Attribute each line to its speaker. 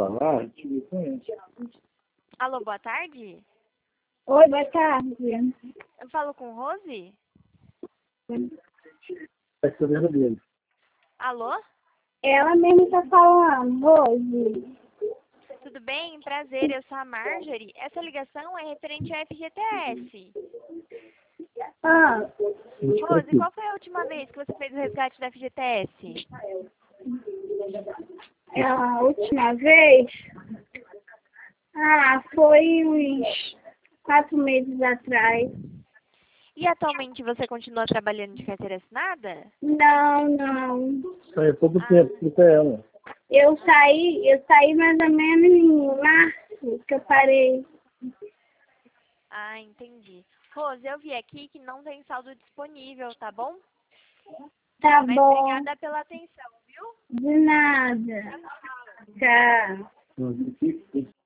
Speaker 1: falar.
Speaker 2: Alô, boa tarde.
Speaker 3: Oi, boa tarde.
Speaker 2: Eu falo com Rose?
Speaker 1: Vai ser verdadeiro.
Speaker 2: Alô?
Speaker 3: Ela mesmo está falando, Rose.
Speaker 2: Tudo bem? Prazer, eu sou a Marjorie. Essa ligação é referente ao FGTS.
Speaker 3: Ah,
Speaker 2: Rose, qual foi a última vez que você fez o resgate do FGTS?
Speaker 3: a última vez? Foi uns 4 meses atrás.
Speaker 2: E atualmente você continua trabalhando de carteira assinada?
Speaker 3: Não.
Speaker 1: Sai há pouco tempo, explica ela.
Speaker 3: Eu saí mais ou menos em março que eu parei.
Speaker 2: Ah, entendi. Rose, eu vi aqui que não tem saldo disponível, tá bom?
Speaker 3: Tá
Speaker 2: Mas
Speaker 3: bom.
Speaker 2: obrigada pela atenção, viu?
Speaker 3: De nada. Tchau.